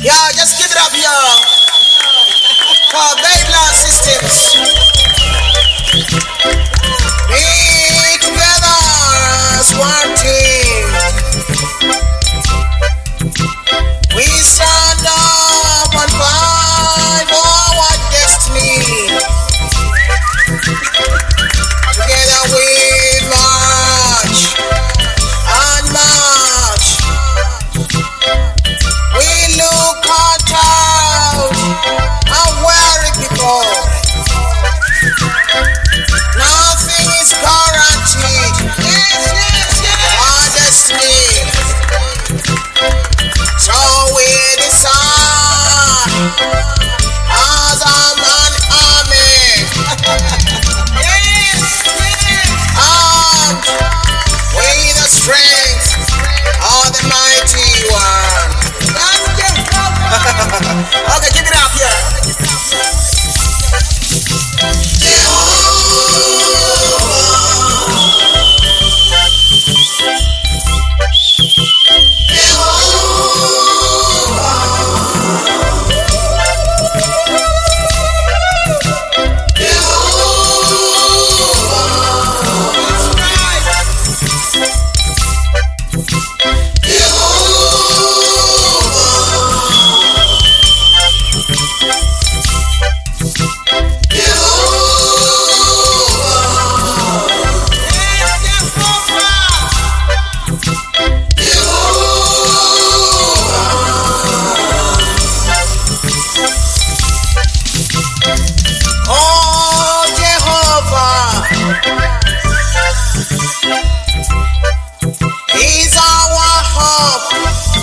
Yo, just give it up, yo. For Babylon Systems. Be together as one team. We stand up and fight for our destiny. Together we march and march. We look out and weary people. Nothing is guaranteed. Our destiny. So we decide as a man army. Armed with the strength of the mighty one. Okay, give it up here. He's our hope.